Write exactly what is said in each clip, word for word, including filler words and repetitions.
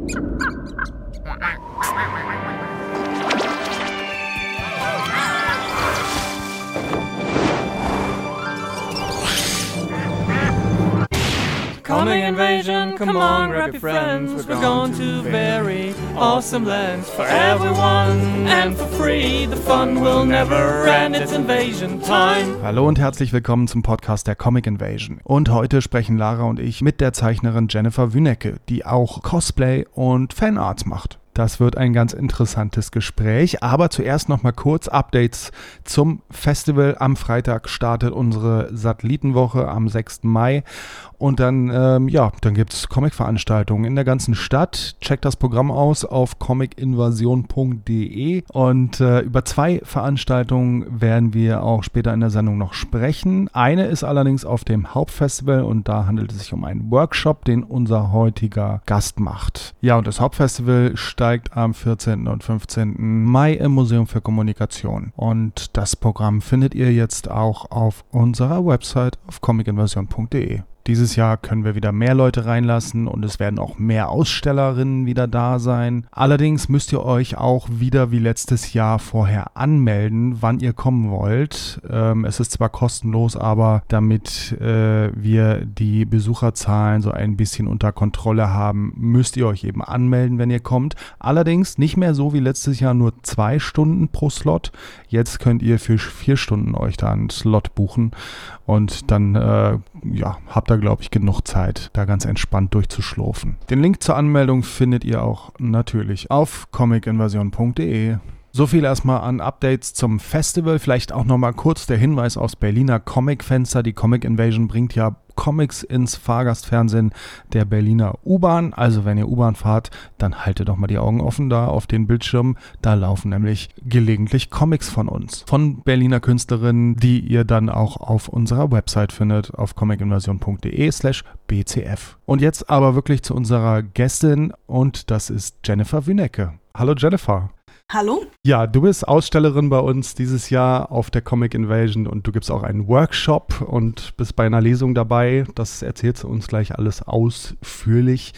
Comic Invasion, come on, grab your friends. We're going to very awesome lands for everyone and for free. The fun will never end, it's Invasion time. Hallo und herzlich willkommen zum Podcast der Comic Invasion. Und heute sprechen Lara und ich mit der Zeichnerin Jennifer Wynecke, die auch Cosplay und Fanarts macht. Das wird ein ganz interessantes Gespräch, aber zuerst noch mal kurz Updates zum Festival. Am Freitag startet unsere Satellitenwoche am sechsten Mai und dann, ähm, ja, dann gibt es Comic-Veranstaltungen in der ganzen Stadt. Checkt das Programm aus auf comic invasion punkt de und äh, über zwei Veranstaltungen werden wir auch später in der Sendung noch sprechen. Eine ist allerdings auf dem Hauptfestival und da handelt es sich um einen Workshop, den unser heutiger Gast macht. Ja, und das Hauptfestival steigt am vierzehnten und fünfzehnten Mai im Museum für Kommunikation. Und das Programm findet ihr jetzt auch auf unserer Website auf comic invasion punkt de. Dieses Jahr können wir wieder mehr Leute reinlassen und es werden auch mehr Ausstellerinnen wieder da sein. Allerdings müsst ihr euch auch wieder wie letztes Jahr vorher anmelden, wann ihr kommen wollt. Ähm, es ist zwar kostenlos, aber damit äh, wir die Besucherzahlen so ein bisschen unter Kontrolle haben, müsst ihr euch eben anmelden, wenn ihr kommt. Allerdings nicht mehr so wie letztes Jahr nur zwei Stunden pro Slot. Jetzt könnt ihr für vier Stunden euch da einen Slot buchen und dann äh, ja, habt ihr, glaube ich, genug Zeit, da ganz entspannt durchzuschlurfen. Den Link zur Anmeldung findet ihr auch natürlich auf comic invasion punkt de. So viel erstmal an Updates zum Festival. Vielleicht auch nochmal kurz der Hinweis aufs Berliner Comic-Fenster. Die Comic Invasion bringt ja Comics ins Fahrgastfernsehen der Berliner U-Bahn. Also wenn ihr U-Bahn fahrt, dann haltet doch mal die Augen offen da auf den Bildschirmen. Da laufen nämlich gelegentlich Comics von uns. Von Berliner Künstlerinnen, die ihr dann auch auf unserer Website findet, auf comic invasion punkt de slash b c f. Und jetzt aber wirklich zu unserer Gästin und das ist Jennifer Wynecke. Hallo Jennifer. Hallo? Ja, du bist Ausstellerin bei uns dieses Jahr auf der Comic Invasion und du gibst auch einen Workshop und bist bei einer Lesung dabei. Das erzählst du uns gleich alles ausführlich.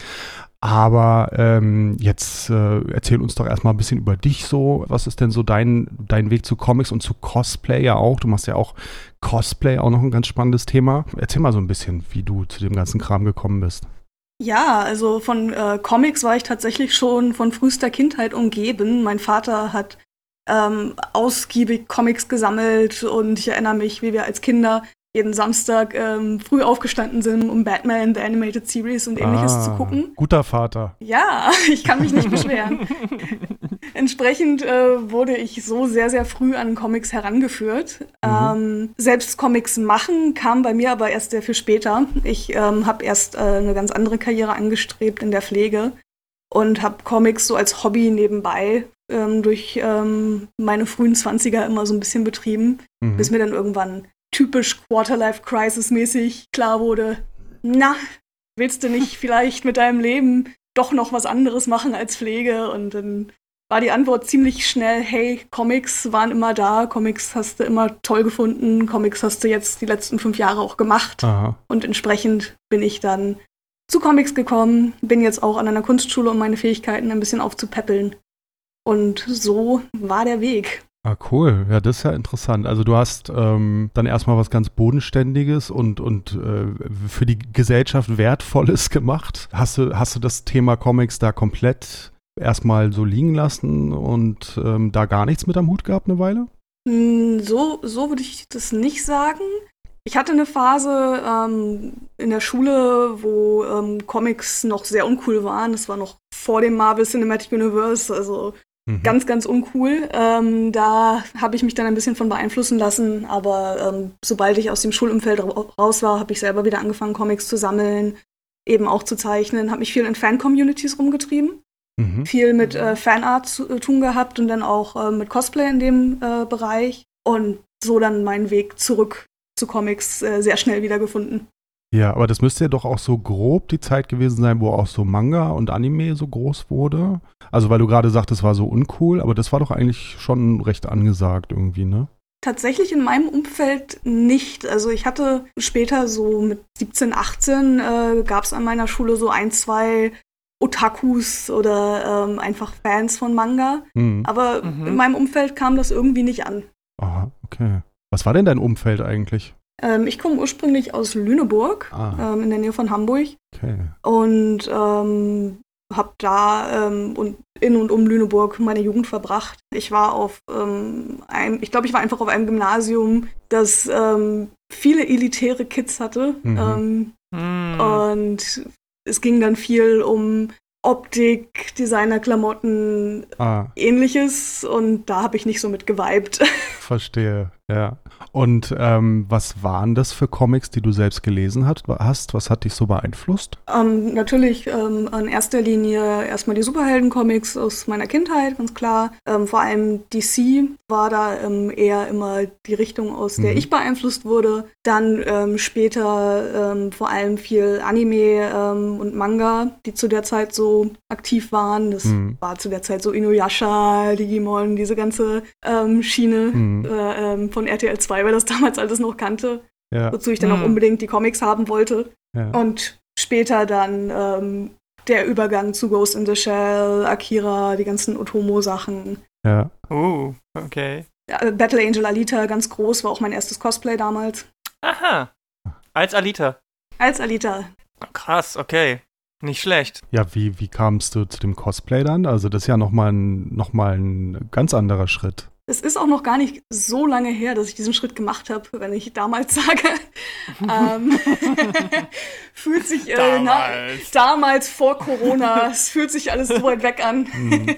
Aber ähm, jetzt äh, erzähl uns doch erstmal ein bisschen über dich so. Was ist denn so dein, dein Weg zu Comics und zu Cosplay ja auch? Du machst ja auch Cosplay, auch noch ein ganz spannendes Thema. Erzähl mal so ein bisschen, wie du zu dem ganzen Kram gekommen bist. Ja, also von äh, Comics war ich tatsächlich schon von frühester Kindheit umgeben. Mein Vater hat ähm, ausgiebig Comics gesammelt und ich erinnere mich, wie wir als Kinder jeden Samstag ähm, früh aufgestanden sind, um Batman, The Animated Series und ähnliches ah, zu gucken. Guter Vater. Ja, ich kann mich nicht beschweren. Entsprechend äh, wurde ich so sehr, sehr früh an Comics herangeführt. Mhm. Ähm, selbst Comics machen kam bei mir aber erst sehr viel später. Ich ähm, habe erst äh, eine ganz andere Karriere angestrebt in der Pflege und habe Comics so als Hobby nebenbei ähm, durch ähm, meine frühen Zwanziger immer so ein bisschen betrieben, mhm. bis mir dann irgendwann typisch Quarter-Life-Crisis-mäßig klar wurde, na, willst du nicht vielleicht mit deinem Leben doch noch was anderes machen als Pflege? Und dann war die Antwort ziemlich schnell, hey, Comics waren immer da, Comics hast du immer toll gefunden, Comics hast du jetzt die letzten fünf Jahre auch gemacht. Aha. Und entsprechend bin ich dann zu Comics gekommen, bin jetzt auch an einer Kunstschule, um meine Fähigkeiten ein bisschen aufzupäppeln. Und so war der Weg. Ah, cool. Ja, das ist ja interessant. Also du hast ähm, dann erstmal was ganz Bodenständiges und, und äh, für die Gesellschaft Wertvolles gemacht. Hast du, hast du das Thema Comics da komplett erstmal so liegen lassen und ähm, da gar nichts mit am Hut gehabt eine Weile? So, so würde ich das nicht sagen. Ich hatte eine Phase ähm, in der Schule, wo ähm, Comics noch sehr uncool waren. Das war noch vor dem Marvel Cinematic Universe, also Mhm. Ganz, ganz uncool. Ähm, da habe ich mich dann ein bisschen von beeinflussen lassen, aber ähm, sobald ich aus dem Schulumfeld ra- raus war, habe ich selber wieder angefangen, Comics zu sammeln, eben auch zu zeichnen, habe mich viel in Fan-Communities rumgetrieben, mhm. viel mit äh, Fanart zu äh, tun gehabt und dann auch äh, mit Cosplay in dem äh, Bereich und so dann meinen Weg zurück zu Comics äh, sehr schnell wiedergefunden. Ja, aber das müsste ja doch auch so grob die Zeit gewesen sein, wo auch so Manga und Anime so groß wurde. Also weil du gerade sagtest, es war so uncool, aber das war doch eigentlich schon recht angesagt irgendwie, ne? Tatsächlich in meinem Umfeld nicht. Also ich hatte später so mit siebzehn, achtzehn äh, gab es an meiner Schule so ein, zwei Otakus oder ähm, einfach Fans von Manga. Mhm. Aber mhm. in meinem Umfeld kam das irgendwie nicht an. Aha, okay. Was war denn dein Umfeld eigentlich? Ähm, ich komme ursprünglich aus Lüneburg, ah. ähm, in der Nähe von Hamburg. Okay. Und ähm, habe da ähm, und in und um Lüneburg meine Jugend verbracht. Ich war auf ähm, einem, ich glaube, ich war einfach auf einem Gymnasium, das ähm, viele elitäre Kids hatte. Mhm. Ähm, mhm. Und es ging dann viel um Optik, Designerklamotten, ah. Ähnliches. Und da habe ich nicht so mit geweibt. Verstehe, ja. Und ähm, was waren das für Comics, die du selbst gelesen hast? Was hat dich so beeinflusst? Ähm, natürlich ähm, in erster Linie erstmal die Superhelden-Comics aus meiner Kindheit, ganz klar. Ähm, vor allem D C war da ähm, eher immer die Richtung, aus der mhm. ich beeinflusst wurde. Dann ähm, später ähm, vor allem viel Anime ähm, und Manga, die zu der Zeit so aktiv waren. Das mhm. war zu der Zeit so Inuyasha, Digimon, diese ganze ähm, Schiene mhm. äh, ähm, von R T L zwei, weil das damals alles noch kannte, ja. wozu ich dann mhm. auch unbedingt die Comics haben wollte. Ja. Und später dann ähm, der Übergang zu Ghost in the Shell, Akira, die ganzen Otomo-Sachen. Ja. Oh, okay. Ja, Battle Angel Alita, ganz groß, war auch mein erstes Cosplay damals. Aha, als Alita. Als Alita. Krass, okay. Nicht schlecht. Ja, wie, wie kamst du zu dem Cosplay dann? Also das ist ja nochmal ein, noch mal ein ganz anderer Schritt. Es ist auch noch gar nicht so lange her, dass ich diesen Schritt gemacht habe, wenn ich damals sage. ähm, fühlt sich äh, damals. Na, damals vor Corona, es fühlt sich alles so weit weg an. Mhm.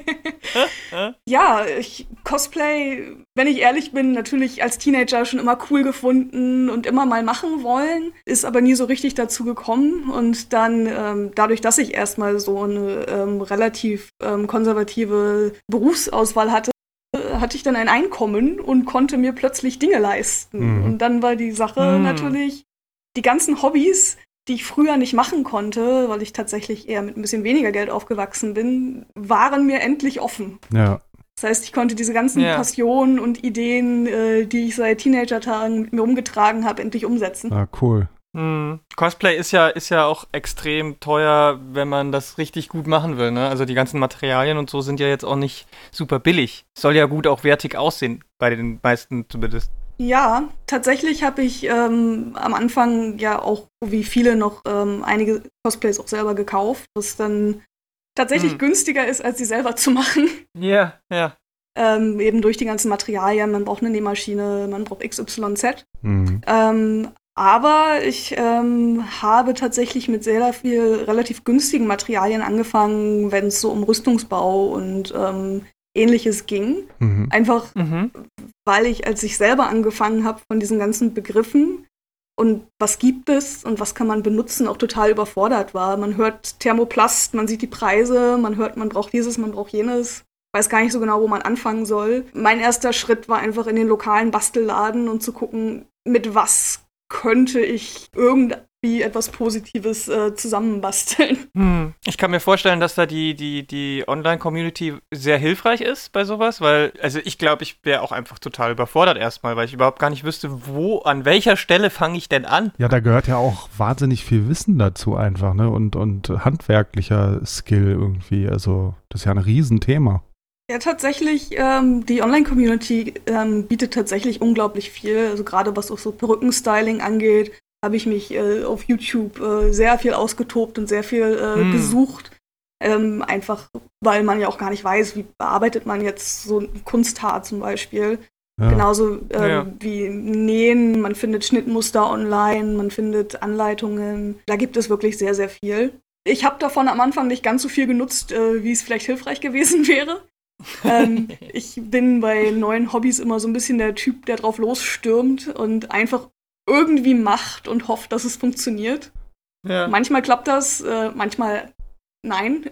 Ja, ich Cosplay, wenn ich ehrlich bin, natürlich als Teenager schon immer cool gefunden und immer mal machen wollen, ist aber nie so richtig dazu gekommen. Und dann ähm, dadurch, dass ich erstmal so eine ähm, relativ ähm, konservative Berufsauswahl hatte, hatte ich dann ein Einkommen und konnte mir plötzlich Dinge leisten. Mhm. Und dann war die Sache mhm. natürlich, die ganzen Hobbys, die ich früher nicht machen konnte, weil ich tatsächlich eher mit ein bisschen weniger Geld aufgewachsen bin, waren mir endlich offen. Ja. Das heißt, ich konnte diese ganzen ja. Passionen und Ideen, äh, die ich seit Teenager-Tagen mit mir umgetragen habe, endlich umsetzen. Ah, cool. Mhm. Cosplay ist ja, ist ja auch extrem teuer, wenn man das richtig gut machen will, ne? Also die ganzen Materialien und so sind ja jetzt auch nicht super billig. Soll ja gut auch wertig aussehen, bei den meisten zumindest. Ja, tatsächlich habe ich ähm, am Anfang ja auch, wie viele noch, ähm, einige Cosplays auch selber gekauft, was dann tatsächlich hm. günstiger ist, als sie selber zu machen. Ja, yeah, ja. Yeah. Ähm, eben durch die ganzen Materialien, man braucht eine Nähmaschine, man braucht X Y Z. Mhm. Ähm, aber ich ähm, habe tatsächlich mit sehr viel relativ günstigen Materialien angefangen, wenn es so um Rüstungsbau und ähm, Ähnliches ging. Mhm. Einfach, mhm. weil ich, als ich selber angefangen habe von diesen ganzen Begriffen und was gibt es und was kann man benutzen, auch total überfordert war. Man hört Thermoplast, man sieht die Preise, man hört, man braucht dieses, man braucht jenes. Weiß gar nicht so genau, wo man anfangen soll. Mein erster Schritt war einfach in den lokalen Bastelladen und zu gucken, mit was könnte ich irgendwie etwas Positives äh, zusammenbasteln. Hm. Ich kann mir vorstellen, dass da die, die, die Online-Community sehr hilfreich ist bei sowas, weil, also ich glaube, ich wäre auch einfach total überfordert erstmal, weil ich überhaupt gar nicht wüsste, wo, an welcher Stelle fange ich denn an? Ja, da gehört ja auch wahnsinnig viel Wissen dazu einfach, ne, und, und handwerklicher Skill irgendwie, also das ist ja ein Riesenthema. Ja, tatsächlich, ähm, die Online-Community ähm, bietet tatsächlich unglaublich viel. Also gerade was auch so Perückenstyling angeht, habe ich mich äh, auf YouTube äh, sehr viel ausgetobt und sehr viel äh, mm. gesucht. Ähm, einfach, weil man ja auch gar nicht weiß, wie bearbeitet man jetzt so ein Kunsthaar zum Beispiel. Ja. Genauso ähm, ja. wie Nähen, man findet Schnittmuster online, man findet Anleitungen. Da gibt es wirklich sehr, sehr viel. Ich habe davon am Anfang nicht ganz so viel genutzt, äh, wie es vielleicht hilfreich gewesen wäre. ähm, ich bin bei neuen Hobbys immer so ein bisschen der Typ, der drauf losstürmt und einfach irgendwie macht und hofft, dass es funktioniert. Ja. Manchmal klappt das, äh, manchmal nein.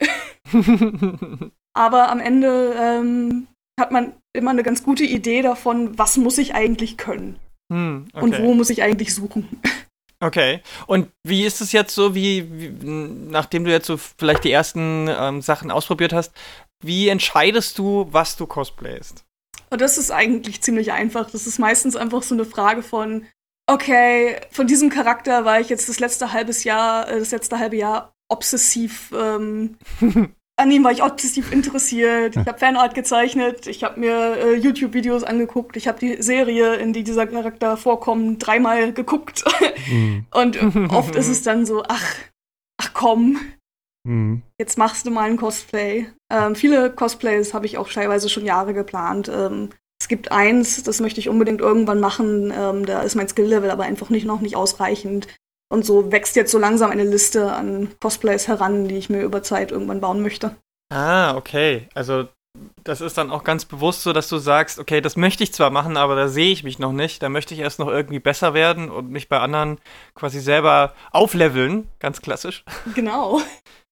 Aber am Ende ähm, hat man immer eine ganz gute Idee davon, was muss ich eigentlich können hm, okay. und wo muss ich eigentlich suchen. Okay. Und wie ist es jetzt so, wie, wie nachdem du jetzt so vielleicht die ersten ähm, Sachen ausprobiert hast, wie entscheidest du, was du cosplayst? Und das ist eigentlich ziemlich einfach. Das ist meistens einfach so eine Frage von, okay, von diesem Charakter war ich jetzt das letzte halbes Jahr, das letzte halbe Jahr obsessiv ähm, an ihm war ich obsessiv interessiert. Ich habe Fanart gezeichnet, ich habe mir äh, YouTube-Videos angeguckt, ich habe die Serie, in die dieser Charakter vorkommt, dreimal geguckt. Mhm. Und oft ist es dann so, ach, ach komm, mhm. jetzt machst du mal ein Cosplay. Ähm, viele Cosplays habe ich auch teilweise schon Jahre geplant. Ähm, es gibt eins, das möchte ich unbedingt irgendwann machen, ähm, da ist mein Skill-Level aber einfach nicht, noch nicht ausreichend. Und so wächst jetzt so langsam eine Liste an Cosplays heran, die ich mir über Zeit irgendwann bauen möchte. Ah, okay. Also das ist dann auch ganz bewusst so, dass du sagst, okay, das möchte ich zwar machen, aber da sehe ich mich noch nicht. Da möchte ich erst noch irgendwie besser werden und mich bei anderen quasi selber aufleveln. Ganz klassisch. Genau.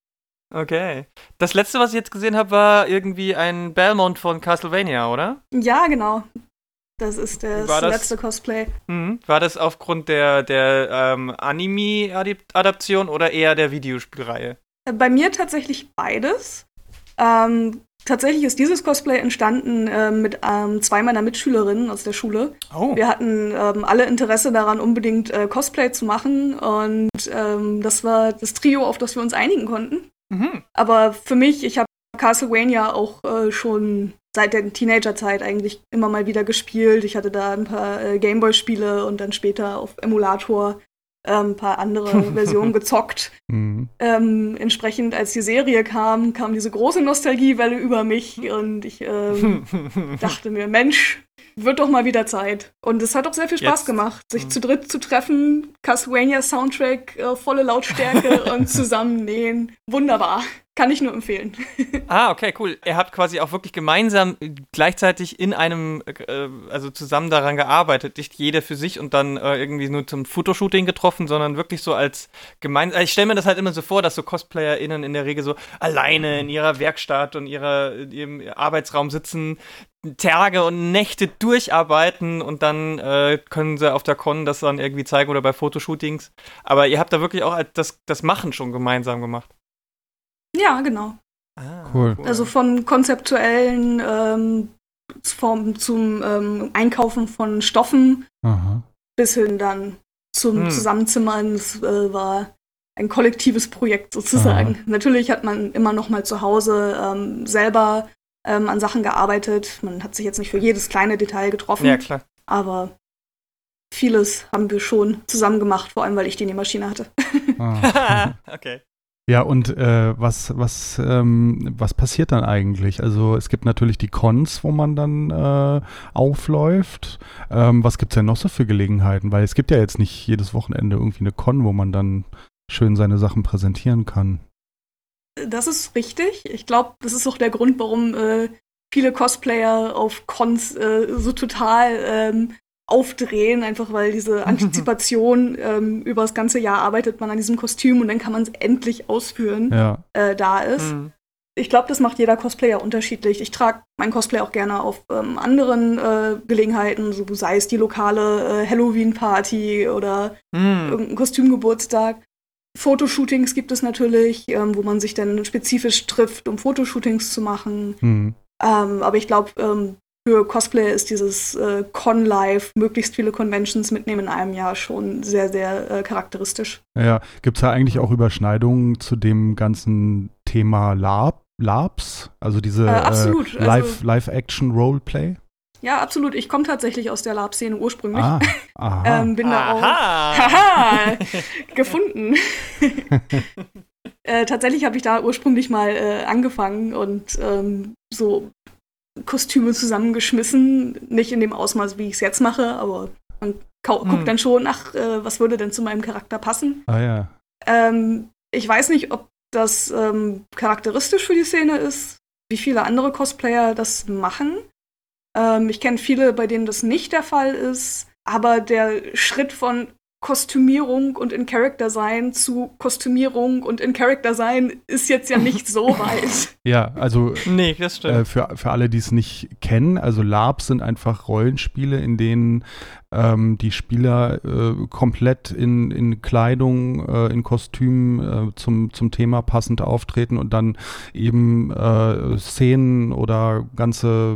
Okay. Das letzte, was ich jetzt gesehen habe, war irgendwie ein Belmont von Castlevania, oder? Ja, genau. Das ist das, das letzte Cosplay. Mh, war das aufgrund der, der ähm, Anime-Adaption oder eher der Videospielreihe? Bei mir tatsächlich beides. Ähm, tatsächlich ist dieses Cosplay entstanden äh, mit ähm, zwei meiner Mitschülerinnen aus der Schule. Oh. Wir hatten ähm, alle Interesse daran, unbedingt äh, Cosplay zu machen. Und ähm, das war das Trio, auf das wir uns einigen konnten. Mhm. Aber für mich, ich habe Castlevania auch äh, schon seit der Teenagerzeit eigentlich immer mal wieder gespielt. Ich hatte da ein paar äh, Gameboy-Spiele und dann später auf Emulator ähm, ein paar andere Versionen gezockt. Mhm. Ähm, entsprechend, als die Serie kam, kam diese große Nostalgiewelle über mich und ich ähm, dachte mir, Mensch, wird doch mal wieder Zeit. Und es hat auch sehr viel Spaß Jetzt. gemacht, sich mhm. zu dritt zu treffen, Castlevania-Soundtrack, äh, volle Lautstärke und zusammen nähen. Wunderbar. Kann ich nur empfehlen. Ah, okay, cool. Ihr habt quasi auch wirklich gemeinsam gleichzeitig in einem, äh, also zusammen daran gearbeitet. Nicht jeder für sich und dann äh, irgendwie nur zum Fotoshooting getroffen, sondern wirklich so als gemeinsam. Ich stelle mir das halt immer so vor, dass so CosplayerInnen in der Regel so alleine in ihrer Werkstatt und ihrer, in ihrem Arbeitsraum sitzen, Tage und Nächte durcharbeiten und dann äh, können sie auf der Con das dann irgendwie zeigen oder bei Fotoshootings. Aber ihr habt da wirklich auch das, das Machen schon gemeinsam gemacht. Ja, genau. Ah, cool. Also von konzeptuellen ähm, vom, zum ähm, Einkaufen von Stoffen Aha. bis hin dann zum hm. Zusammenzimmern. Das äh, war ein kollektives Projekt sozusagen. Aha. Natürlich hat man immer noch mal zu Hause ähm, selber ähm, an Sachen gearbeitet. Man hat sich jetzt nicht für jedes kleine Detail getroffen. Ja, klar. Aber vieles haben wir schon zusammen gemacht, vor allem, weil ich die Nähmaschine hatte. Ah. Okay. Ja, und äh, was, was, ähm, was passiert dann eigentlich? Also es gibt natürlich die Cons, wo man dann äh, aufläuft. Ähm, was gibt es denn noch so für Gelegenheiten? Weil es gibt ja jetzt nicht jedes Wochenende irgendwie eine Con, wo man dann schön seine Sachen präsentieren kann. Das ist richtig. Ich glaube, das ist auch der Grund, warum äh, viele Cosplayer auf Cons äh, so total ähm, aufdrehen, einfach weil diese Antizipation ähm, über das ganze Jahr arbeitet man an diesem Kostüm und dann kann man es endlich ausführen, ja. äh, da ist. Mhm. Ich glaube, das macht jeder Cosplayer unterschiedlich. Ich trage mein Cosplay auch gerne auf ähm, anderen äh, Gelegenheiten, so sei es die lokale äh, Halloween-Party oder mhm. irgendein Kostümgeburtstag. Fotoshootings gibt es natürlich, ähm, wo man sich dann spezifisch trifft, um Fotoshootings zu machen. Mhm. Ähm, aber ich glaube, ähm, für Cosplay ist dieses äh, Con-Life, möglichst viele Conventions mitnehmen in einem Jahr schon sehr, sehr äh, charakteristisch. Ja, gibt es da eigentlich auch Überschneidungen zu dem ganzen Thema Lab, Labs? Also diese äh, absolut. äh, Live, Live-Action-Roleplay? Ja, absolut. Ich komme tatsächlich aus der Lab-Szene ursprünglich. Ah, aha. ähm, bin da auch aha. haha, gefunden. äh, tatsächlich habe ich da ursprünglich mal äh, angefangen und ähm, so Kostüme zusammengeschmissen. Nicht in dem Ausmaß, wie ich es jetzt mache, aber man kau- hm. guckt dann schon, ach, äh, was würde denn zu meinem Charakter passen? Ah ja. Ähm, ich weiß nicht, ob das ähm, charakteristisch für die Szene ist, wie viele andere Cosplayer das machen. Ähm, ich kenne viele, bei denen das nicht der Fall ist, aber der Schritt von Kostümierung und in Character sein zu Kostümierung und in Character sein ist jetzt ja nicht so weit. Ja, also nee, das stimmt. Äh, für, für alle, die es nicht kennen, also LARPs sind einfach Rollenspiele, in denen ähm, die Spieler äh, komplett in, in Kleidung, äh, in Kostümen äh, zum, zum Thema passend auftreten und dann eben äh, Szenen oder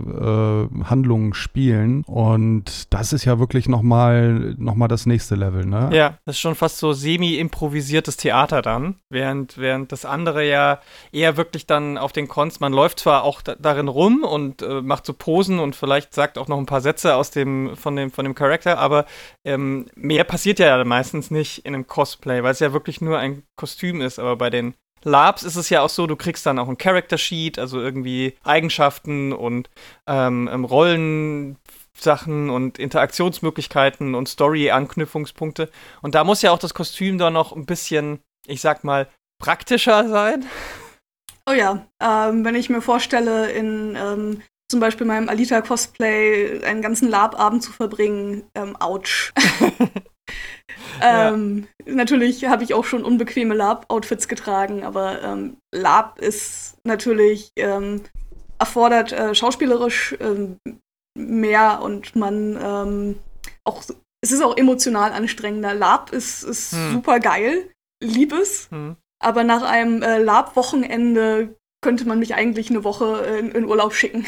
ganze äh, Handlungen spielen. Und das ist ja wirklich nochmal noch mal das nächste Level, ne? Ja, das ist schon fast so semi-improvisiertes Theater dann, während, während das andere ja eher wirklich dann auf den Cons, man läuft zwar auch da, darin rum und äh, macht so Posen und vielleicht sagt auch noch ein paar Sätze aus dem, von dem, von dem Charakter, aber ähm, mehr passiert ja meistens nicht in einem Cosplay, weil es ja wirklich nur ein Kostüm ist, aber bei den Labs ist es ja auch so, du kriegst dann auch ein Character Sheet, also irgendwie Eigenschaften und ähm, Rollensachen und Interaktionsmöglichkeiten und Story-Anknüpfungspunkte. Und da muss ja auch das Kostüm dann noch ein bisschen, ich sag mal, praktischer sein. Oh ja, ähm, wenn ich mir vorstelle, in ähm, zum Beispiel meinem Alita-Cosplay einen ganzen Lab-Abend zu verbringen, ähm, ouch. ähm, ja. Natürlich habe ich auch schon unbequeme Lab-Outfits getragen, aber ähm, Lab ist natürlich, ähm, erfordert äh, schauspielerisch ähm, mehr und man ähm, auch, es ist auch emotional anstrengender. Lab ist, ist hm. super geil, lieb es, hm. aber nach einem äh, Lab-Wochenende könnte man mich eigentlich eine Woche in, in Urlaub schicken.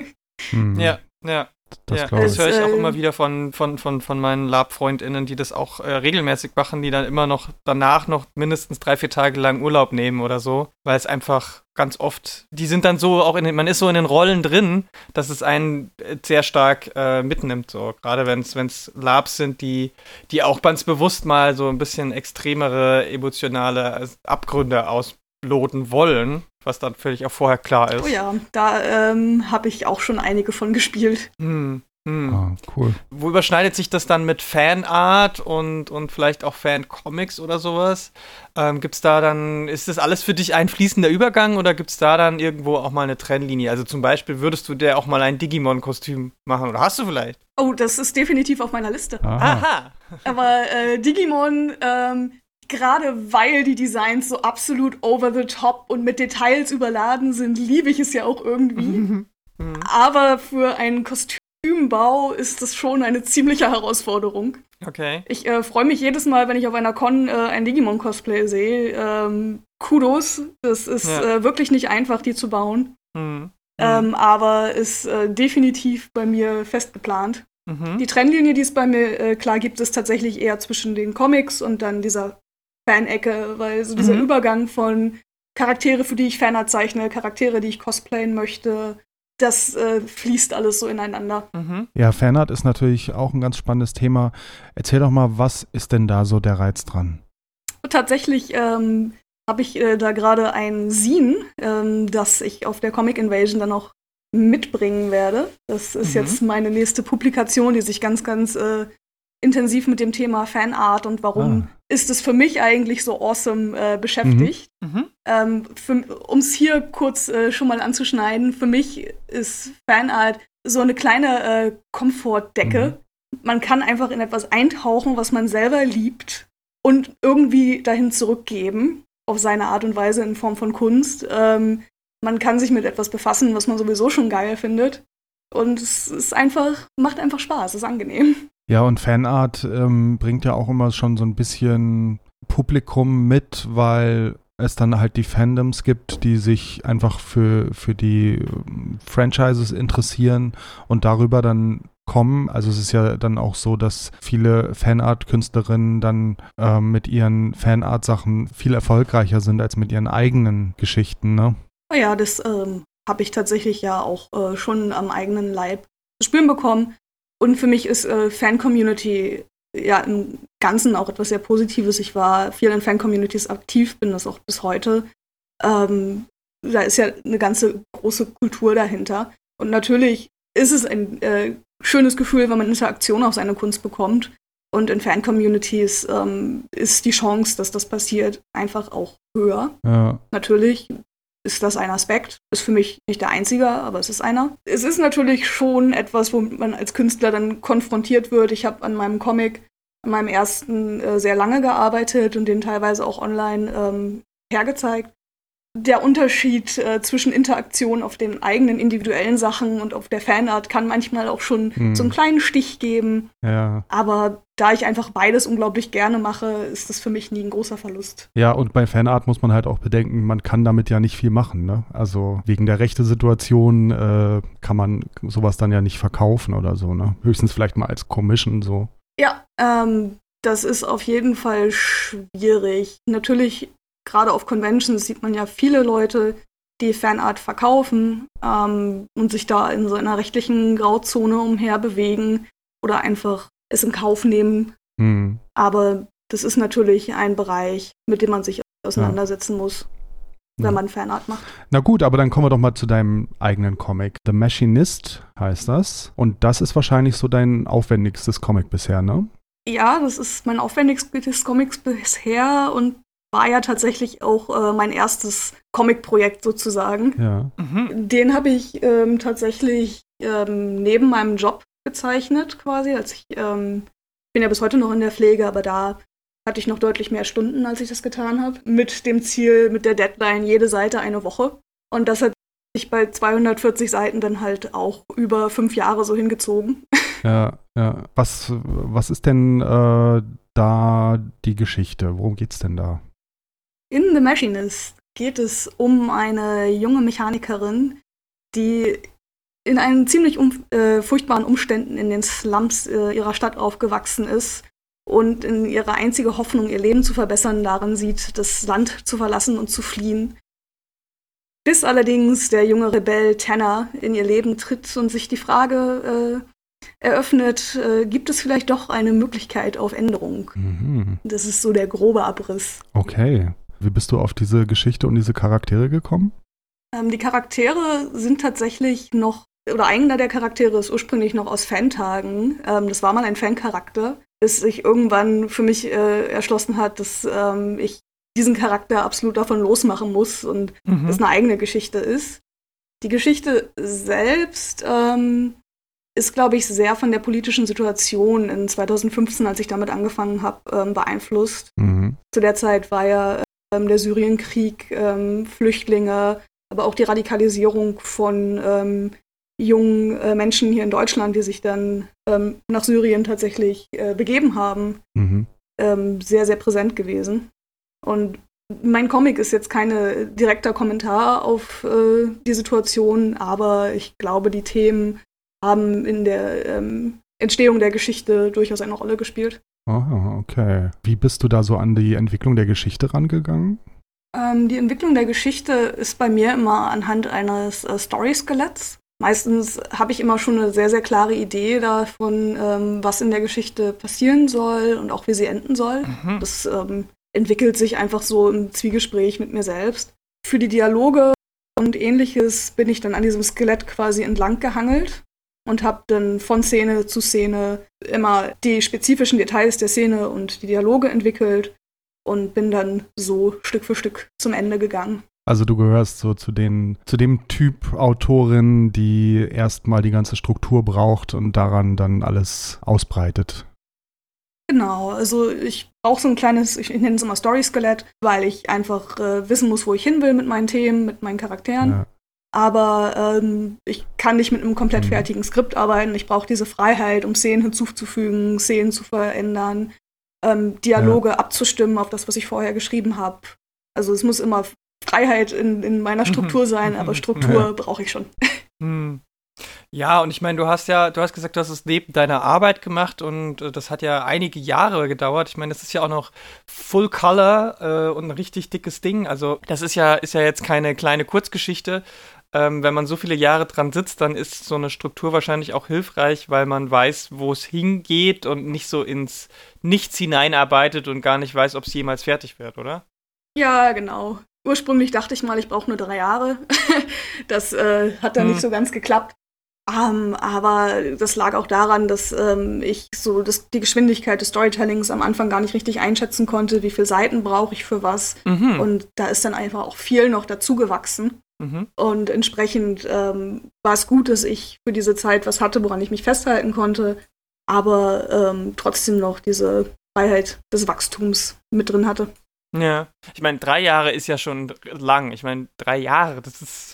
hm. Ja, ja. Das, ja, das höre ich auch immer wieder von, von, von, von meinen Lab-FreundInnen, die das auch äh, regelmäßig machen, die dann immer noch danach noch mindestens drei, vier Tage lang Urlaub nehmen oder so, weil es einfach ganz oft, die sind dann so auch in den, man ist so in den Rollen drin, dass es einen sehr stark äh, mitnimmt, so. Gerade wenn es Labs sind, die, die auch ganz bewusst mal so ein bisschen extremere emotionale Abgründe ausloten wollen, was dann völlig auch vorher klar ist. Oh ja, da ähm, habe ich auch schon einige von gespielt. Hm, hm. Ah, cool. Wo überschneidet sich das dann mit Fanart und, und vielleicht auch Fancomics oder sowas? Ähm, gibt's da dann, ist das alles für dich ein fließender Übergang oder gibt's da dann irgendwo auch mal eine Trennlinie? Also zum Beispiel, würdest du dir auch mal ein Digimon-Kostüm machen oder hast du vielleicht? Oh, das ist definitiv auf meiner Liste. Aha. Aha. Aber äh, Digimon, ähm, gerade weil die Designs so absolut over the top und mit Details überladen sind, liebe ich es ja auch irgendwie. Mhm. Mhm. Aber für einen Kostümbau ist das schon eine ziemliche Herausforderung. Okay. Ich äh, freue mich jedes Mal, wenn ich auf einer Con äh, ein Digimon-Cosplay sehe. Ähm, Kudos, das ist ja. äh, wirklich nicht einfach, die zu bauen. Mhm. Ähm, aber ist äh, definitiv bei mir fest geplant. Mhm. Die Trennlinie, die es bei mir äh, klar gibt, ist tatsächlich eher zwischen den Comics und dann dieser Fan-Ecke, weil so dieser mhm. Übergang von Charaktere, für die ich Fanart zeichne, Charaktere, die ich cosplayen möchte, das äh, fließt alles so ineinander. Mhm. Ja, Fanart ist natürlich auch ein ganz spannendes Thema. Erzähl doch mal, was ist denn da so der Reiz dran? Tatsächlich ähm, habe ich äh, da gerade ein Zine, ähm, das ich auf der Comic Invasion dann auch mitbringen werde. Das ist mhm. jetzt meine nächste Publikation, die sich ganz, ganz äh, intensiv mit dem Thema Fanart und warum ah. ist es für mich eigentlich so awesome äh, beschäftigt. Mhm. Ähm, um es hier kurz äh, schon mal anzuschneiden, für mich ist Fanart so eine kleine äh, Komfortdecke. Mhm. Man kann einfach in etwas eintauchen, was man selber liebt und irgendwie dahin zurückgeben, auf seine Art und Weise in Form von Kunst. Ähm, man kann sich mit etwas befassen, was man sowieso schon geil findet. Und es ist einfach, macht einfach Spaß, es ist angenehm. Ja, und Fanart ähm, bringt ja auch immer schon so ein bisschen Publikum mit, weil es dann halt die Fandoms gibt, die sich einfach für, für die Franchises interessieren und darüber dann kommen. Also es ist ja dann auch so, dass viele Fanart-Künstlerinnen dann ähm, mit ihren Fanart-Sachen viel erfolgreicher sind als mit ihren eigenen Geschichten, ne? Ja, das ähm, habe ich tatsächlich ja auch äh, schon am eigenen Leib zu spüren bekommen. Und für mich ist äh, Fan-Community ja im Ganzen auch etwas sehr Positives. Ich war viel in Fan-Communities aktiv, bin das auch bis heute. Ähm, da ist ja eine ganze große Kultur dahinter. Und natürlich ist es ein äh, schönes Gefühl, wenn man Interaktion auf seine Kunst bekommt. Und in Fan-Communities ähm, ist die Chance, dass das passiert, einfach auch höher. Ja. Natürlich ist das ein Aspekt. Ist für mich nicht der einzige, aber es ist einer. Es ist natürlich schon etwas, womit man als Künstler dann konfrontiert wird. Ich habe an meinem Comic, an meinem ersten, äh, sehr lange gearbeitet und den teilweise auch online ähm, hergezeigt. Der Unterschied äh, zwischen Interaktion auf den eigenen individuellen Sachen und auf der Fanart kann manchmal auch schon hm. so einen kleinen Stich geben. Ja. Aber da ich einfach beides unglaublich gerne mache, ist das für mich nie ein großer Verlust. Ja, und bei Fanart muss man halt auch bedenken, man kann damit ja nicht viel machen, ne? Also wegen der Rechte-Situation äh, kann man sowas dann ja nicht verkaufen oder so, ne? Höchstens vielleicht mal als Commission so. Ja, ähm, Das ist auf jeden Fall schwierig. Natürlich, gerade auf Conventions sieht man ja viele Leute, die Fanart verkaufen ähm, und sich da in so einer rechtlichen Grauzone umherbewegen oder einfach es in Kauf nehmen. Hm. Aber das ist natürlich ein Bereich, mit dem man sich auseinandersetzen ja. muss, wenn ja. man Fanart macht. Na gut, aber dann kommen wir doch mal zu deinem eigenen Comic. The Machinist heißt das. Und das ist wahrscheinlich so dein aufwendigstes Comic bisher, ne? Ja, das ist mein aufwendigstes Comic bisher und war ja tatsächlich auch äh, mein erstes Comic-Projekt sozusagen. Ja. Mhm. Den habe ich ähm, tatsächlich ähm, neben meinem Job gezeichnet quasi. Als ich ähm, bin ja bis heute noch in der Pflege, aber da hatte ich noch deutlich mehr Stunden, als ich das getan habe. Mit dem Ziel, mit der Deadline, jede Seite eine Woche. Und das hat sich bei zweihundertvierzig Seiten dann halt auch über fünf Jahre so hingezogen. Ja, ja. Was, was ist denn äh, da die Geschichte? Worum geht's denn da? In The Machinist geht es um eine junge Mechanikerin, die in einen ziemlich um, äh, furchtbaren Umständen in den Slums äh, ihrer Stadt aufgewachsen ist und in ihre einzige Hoffnung, ihr Leben zu verbessern, darin sieht, das Land zu verlassen und zu fliehen. Bis allerdings der junge Rebell Tanner in ihr Leben tritt und sich die Frage äh, eröffnet, äh, gibt es vielleicht doch eine Möglichkeit auf Änderung? Mhm. Das ist so der grobe Abriss. Okay. Wie bist du auf diese Geschichte und diese Charaktere gekommen? Ähm, die Charaktere sind tatsächlich noch, oder einer der Charaktere ist ursprünglich noch aus Fantagen. Ähm, das war mal ein Fancharakter, bis sich irgendwann für mich äh, erschlossen hat, dass ähm, ich diesen Charakter absolut davon losmachen muss und mhm. es eine eigene Geschichte ist. Die Geschichte selbst ähm, ist, glaube ich, sehr von der politischen Situation in zweitausendfünfzehn, als ich damit angefangen habe, ähm, beeinflusst. Mhm. Zu der Zeit war ja ähm, der Syrienkrieg, ähm, Flüchtlinge, aber auch die Radikalisierung von ähm, jungen äh, Menschen hier in Deutschland, die sich dann ähm, nach Syrien tatsächlich äh, begeben haben, mhm. ähm, sehr, sehr präsent gewesen. Und mein Comic ist jetzt kein direkter Kommentar auf äh, die Situation, aber ich glaube, die Themen haben in der ähm, Entstehung der Geschichte durchaus eine Rolle gespielt. Ah, okay. Wie bist du da so an die Entwicklung der Geschichte rangegangen? Ähm, die Entwicklung der Geschichte ist bei mir immer anhand eines äh, Story-Skeletts. Meistens habe ich immer schon eine sehr, sehr klare Idee davon, ähm, was in der Geschichte passieren soll und auch wie sie enden soll. Mhm. Das ähm, entwickelt sich einfach so im Zwiegespräch mit mir selbst. Für die Dialoge und Ähnliches bin ich dann an diesem Skelett quasi entlang gehangelt und habe dann von Szene zu Szene immer die spezifischen Details der Szene und die Dialoge entwickelt und bin dann so Stück für Stück zum Ende gegangen. Also du gehörst so zu den, zu dem Typ Autorin, die erstmal die ganze Struktur braucht und daran dann alles ausbreitet. Genau, also ich brauche so ein kleines, ich nenne es immer Story-Skelett, weil ich einfach äh, wissen muss, wo ich hin will mit meinen Themen, mit meinen Charakteren. Ja. Aber ähm, ich kann nicht mit einem komplett mhm. fertigen Skript arbeiten. Ich brauche diese Freiheit, um Szenen hinzuzufügen, Szenen zu verändern, ähm, Dialoge ja. abzustimmen auf das, was ich vorher geschrieben habe. Also es muss immer Freiheit in, in meiner Struktur sein, aber Struktur ja. brauche ich schon. Mhm. Ja, und ich meine, du hast ja, du hast gesagt, du hast es neben deiner Arbeit gemacht und äh, das hat ja einige Jahre gedauert. Ich meine, das ist ja auch noch Full Color äh, und ein richtig dickes Ding. Also das ist ja, ist ja jetzt keine kleine Kurzgeschichte. Ähm, wenn man so viele Jahre dran sitzt, dann ist so eine Struktur wahrscheinlich auch hilfreich, weil man weiß, wo es hingeht und nicht so ins Nichts hineinarbeitet und gar nicht weiß, ob es jemals fertig wird, oder? Ja, genau. Ursprünglich dachte ich mal, ich brauche nur drei Jahre. Das äh, hat dann hm. nicht so ganz geklappt. Um, aber das lag auch daran, dass ähm, ich so das, die Geschwindigkeit des Storytellings am Anfang gar nicht richtig einschätzen konnte, wie viele Seiten brauche ich für was. Mhm. Und da ist dann einfach auch viel noch dazu gewachsen. Mhm. Und entsprechend ähm, war es gut, dass ich für diese Zeit was hatte, woran ich mich festhalten konnte, aber ähm, trotzdem noch diese Freiheit des Wachstums mit drin hatte. Ja, ich meine, drei Jahre ist ja schon lang. Ich meine, drei Jahre, das ist,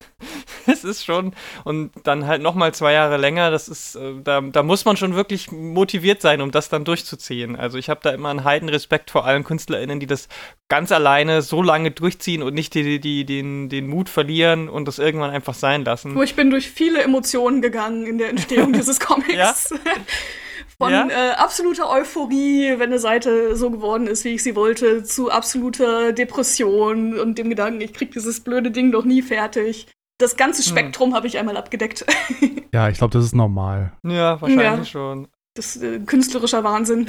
das ist schon, und dann halt nochmal zwei Jahre länger, das ist, da, da muss man schon wirklich motiviert sein, um das dann durchzuziehen. Also ich habe da immer einen Heidenrespekt vor allen KünstlerInnen, die das ganz alleine so lange durchziehen und nicht die, die, den, den Mut verlieren und das irgendwann einfach sein lassen. Ich bin durch viele Emotionen gegangen in der Entstehung dieses Comics. Ja? Von ja? äh, absoluter Euphorie, wenn eine Seite so geworden ist, wie ich sie wollte, zu absoluter Depression und dem Gedanken, ich krieg dieses blöde Ding doch nie fertig. Das ganze Spektrum hm. habe ich einmal abgedeckt. Ja, ich glaube, das ist normal. Ja, wahrscheinlich ja. schon. Das ist äh, künstlerischer Wahnsinn.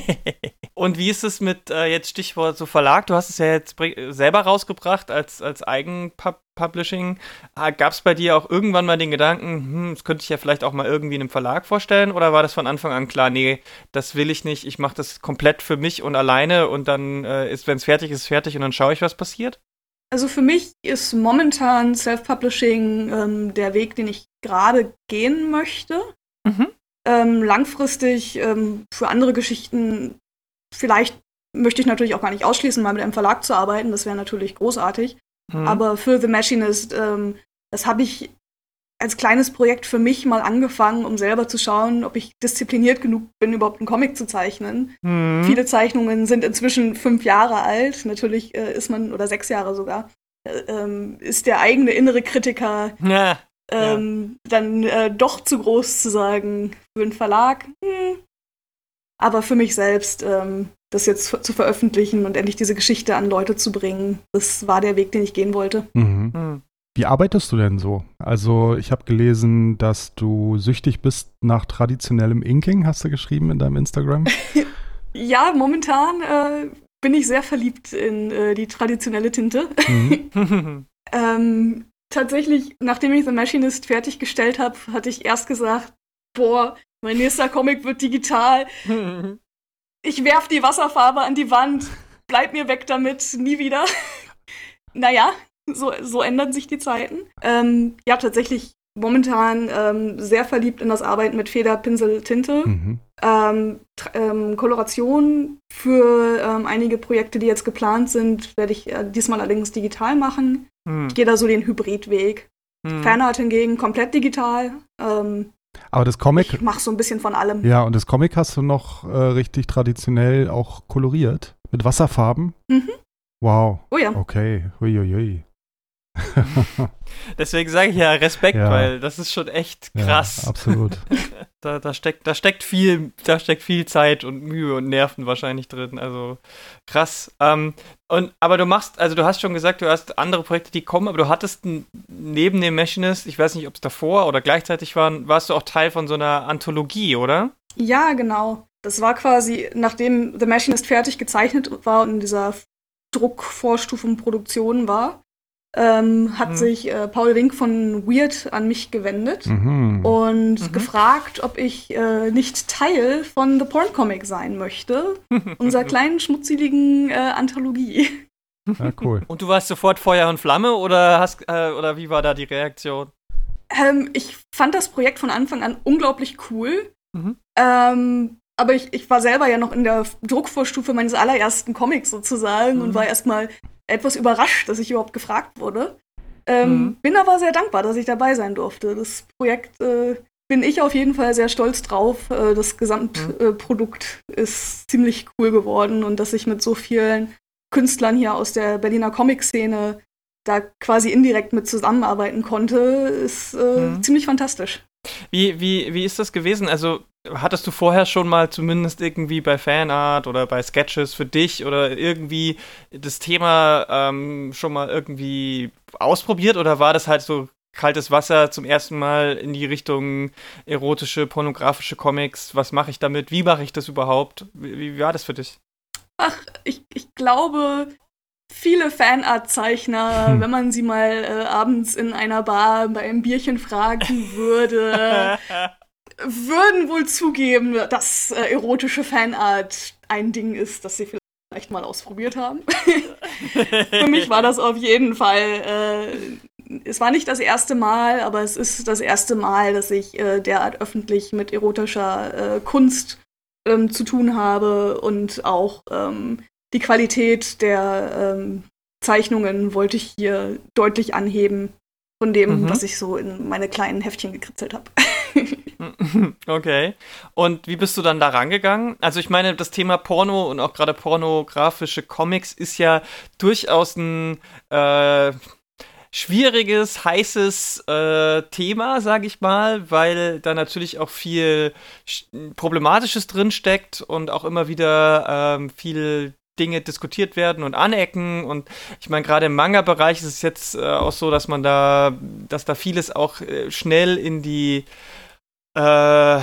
Und wie ist es mit, äh, jetzt Stichwort so Verlag, du hast es ja jetzt selber rausgebracht als, als Eigenpublishing. Gab es bei dir auch irgendwann mal den Gedanken, hm, das könnte ich ja vielleicht auch mal irgendwie in einem Verlag vorstellen? Oder war das von Anfang an klar, nee, das will ich nicht, ich mache das komplett für mich und alleine und dann äh, ist, wenn es fertig ist, fertig und dann schaue ich, was passiert? Also für mich ist momentan Self-Publishing ähm, der Weg, den ich gerade gehen möchte. Mhm. Ähm, langfristig ähm, für andere Geschichten, vielleicht möchte ich natürlich auch gar nicht ausschließen, mal mit einem Verlag zu arbeiten, das wäre natürlich großartig. Mhm. Aber für The Machinist, ähm, das habe ich als kleines Projekt für mich mal angefangen, um selber zu schauen, ob ich diszipliniert genug bin, überhaupt einen Comic zu zeichnen. Mhm. Viele Zeichnungen sind inzwischen fünf Jahre alt, natürlich äh, ist man, oder sechs Jahre sogar, äh, ähm, ist der eigene innere Kritiker ja. Ähm, ja. dann äh, doch zu groß zu sagen für einen Verlag. Hm. Aber für mich selbst, ähm, das jetzt f- zu veröffentlichen und endlich diese Geschichte an Leute zu bringen, das war der Weg, den ich gehen wollte. Mhm. Mhm. Wie arbeitest du denn so? Also ich habe gelesen, dass du süchtig bist nach traditionellem Inking, hast du geschrieben in deinem Instagram? Ja, momentan äh, bin ich sehr verliebt in äh, die traditionelle Tinte. Mhm. ähm, Tatsächlich, nachdem ich The Machinist fertiggestellt habe, hatte ich erst gesagt, boah, mein nächster Comic wird digital. Ich werf die Wasserfarbe an die Wand, bleib mir weg damit, nie wieder. Naja, so, so ändern sich die Zeiten. Ähm, ja, tatsächlich momentan ähm, sehr verliebt in das Arbeiten mit Feder, Pinsel, Tinte. Mhm. Ähm, tra- ähm, Koloration für ähm, einige Projekte, die jetzt geplant sind, werde ich äh, diesmal allerdings digital machen. Hm. Ich gehe da so den Hybridweg. Hm. Fanart hingegen komplett digital. Ähm, Aber das Comic... Ich mache so ein bisschen von allem. Ja, und das Comic hast du noch äh, richtig traditionell auch koloriert? Mit Wasserfarben? Mhm. Wow. Oh ja. Okay. Huiuiui. Deswegen sage ich ja Respekt, ja. Weil das ist schon echt krass. Ja, absolut. da, da, steckt, da, steckt viel, da steckt viel Zeit und Mühe und Nerven wahrscheinlich drin. Also krass. Ähm, und, aber du machst, also du hast schon gesagt, du hast andere Projekte, die kommen, aber du hattest n- neben dem Machinist, ich weiß nicht, ob es davor oder gleichzeitig waren, warst du auch Teil von so einer Anthologie, oder? Ja, genau. Das war quasi, nachdem The Machinist fertig gezeichnet war und in dieser Druckvorstufenproduktion war, Ähm, hat hm. sich äh, Paul Wink von Weird an mich gewendet mhm. und mhm. gefragt, ob ich äh, nicht Teil von The Porn Comic sein möchte, unserer kleinen, schmutzeligen äh, Anthologie. Ja, cool. Und du warst sofort Feuer und Flamme oder, hast, äh, oder wie war da die Reaktion? Ähm, ich fand das Projekt von Anfang an unglaublich cool, mhm. ähm, aber ich, ich war selber ja noch in der Druckvorstufe meines allerersten Comics sozusagen mhm. und war erstmal etwas überrascht, dass ich überhaupt gefragt wurde. Ähm, mhm. Bin aber sehr dankbar, dass ich dabei sein durfte. Das Projekt äh, bin ich auf jeden Fall sehr stolz drauf. Äh, das Gesamtprodukt mhm. äh, ist ziemlich cool geworden und dass ich mit so vielen Künstlern hier aus der Berliner Comic-Szene da quasi indirekt mit zusammenarbeiten konnte, ist äh, mhm. ziemlich fantastisch. Wie, wie, wie ist das gewesen? Also hattest du vorher schon mal zumindest irgendwie bei Fanart oder bei Sketches für dich oder irgendwie das Thema ähm, schon mal irgendwie ausprobiert oder war das halt so kaltes Wasser zum ersten Mal in die Richtung erotische, pornografische Comics? Was mache ich damit? Wie mache ich das überhaupt? Wie, wie war das für dich? Ach, ich, ich glaube, viele Fanart-Zeichner, hm. wenn man sie mal äh, abends in einer Bar bei einem Bierchen fragen würde, würden wohl zugeben, dass äh, erotische Fanart ein Ding ist, das sie vielleicht mal ausprobiert haben. Für mich war das auf jeden Fall, äh, es war nicht das erste Mal, aber es ist das erste Mal, dass ich äh, derart öffentlich mit erotischer äh, Kunst ähm, zu tun habe und auch ähm, die Qualität der ähm, Zeichnungen wollte ich hier deutlich anheben von dem, mhm. was ich so in meine kleinen Heftchen gekritzelt habe. Okay. Und wie bist du dann da rangegangen? Also ich meine, das Thema Porno und auch gerade pornografische Comics ist ja durchaus ein äh, schwieriges, heißes äh, Thema, sage ich mal, weil da natürlich auch viel Problematisches drinsteckt und auch immer wieder ähm, viel Dinge diskutiert werden und anecken. Und ich meine, gerade im Manga-Bereich ist es jetzt äh, auch so, dass man da, dass da vieles auch äh, schnell in die äh,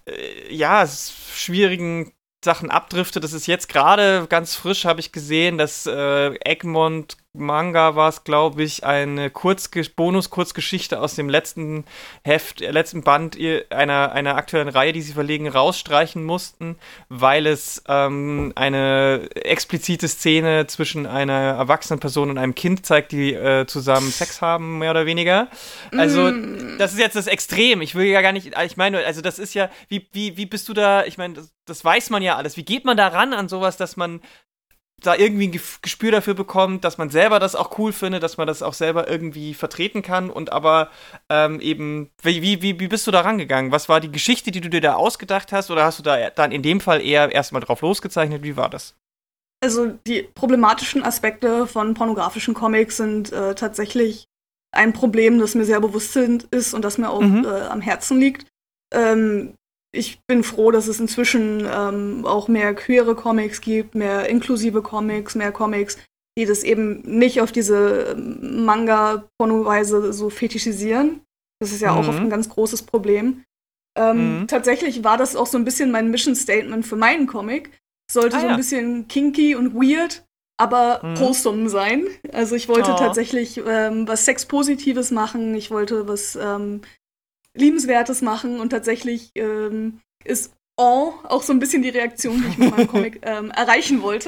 ja, schwierigen Sachen abdriftet. Das ist jetzt gerade ganz frisch, habe ich gesehen, dass äh, Egmont Manga war es, glaube ich, eine Kurzge- Bonus-Kurzgeschichte aus dem letzten Heft, äh, letzten Band einer, einer aktuellen Reihe, die sie verlegen, rausstreichen mussten, weil es ähm, eine explizite Szene zwischen einer erwachsenen Person und einem Kind zeigt, die äh, zusammen Sex haben, mehr oder weniger. Also, mm. das ist jetzt das Extrem. Ich will ja gar nicht, ich meine, also das ist ja, wie, wie, wie bist du da, ich meine, das, das weiß man ja alles. Wie geht man da ran an sowas, dass man da irgendwie ein Gespür dafür bekommt, dass man selber das auch cool findet, dass man das auch selber irgendwie vertreten kann und aber ähm, eben, wie, wie, wie bist du da rangegangen? Was war die Geschichte, die du dir da ausgedacht hast oder hast du da dann in dem Fall eher erstmal drauf losgezeichnet? Wie war das? Also die problematischen Aspekte von pornografischen Comics sind äh, tatsächlich ein Problem, das mir sehr bewusst ist und das mir auch mhm. äh, am Herzen liegt. Ähm, Ich bin froh, dass es inzwischen ähm, auch mehr queere Comics gibt, mehr inklusive Comics, mehr Comics, die das eben nicht auf diese Manga-Porno-Weise so fetischisieren. Das ist ja mhm. auch oft ein ganz großes Problem. Ähm, mhm. Tatsächlich war das auch so ein bisschen mein Mission-Statement für meinen Comic. Sollte ah, so ein ja. bisschen kinky und weird, aber mhm. wholesome sein. Also ich wollte oh. tatsächlich ähm, was Sexpositives machen. Ich wollte was ähm, Liebenswertes machen und tatsächlich ähm, ist Oh auch so ein bisschen die Reaktion, die ich mit meinem Comic ähm, erreichen wollte.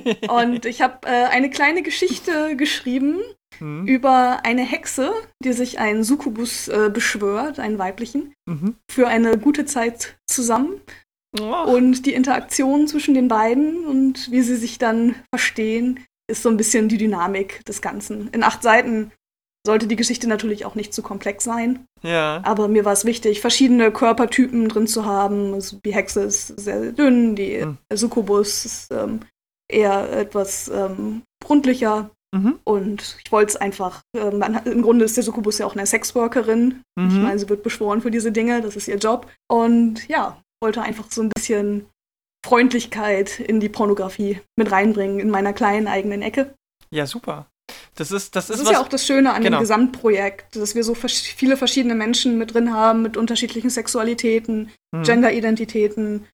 Und ich habe äh, eine kleine Geschichte geschrieben mhm. über eine Hexe, die sich einen Succubus äh, beschwört, einen weiblichen, mhm. für eine gute Zeit zusammen. Oh. Und die Interaktion zwischen den beiden und wie sie sich dann verstehen, ist so ein bisschen die Dynamik des Ganzen. In acht Seiten sollte die Geschichte natürlich auch nicht zu komplex sein. Ja. Aber mir war es wichtig, verschiedene Körpertypen drin zu haben. Also die Hexe ist sehr dünn, die hm. Succubus ist ähm, eher etwas ähm, rundlicher. Mhm. Und ich wollte es einfach, ähm, man, im Grunde ist der Succubus ja auch eine Sexworkerin. Mhm. Ich meine, sie wird beschworen für diese Dinge, das ist ihr Job. Und ja, wollte einfach so ein bisschen Freundlichkeit in die Pornografie mit reinbringen, in meiner kleinen eigenen Ecke. Ja, super. Das ist, das ist, das ist was, ja auch das Schöne an genau. dem Gesamtprojekt, dass wir so vers- viele verschiedene Menschen mit drin haben, mit unterschiedlichen Sexualitäten, hm. Genderidentitäten.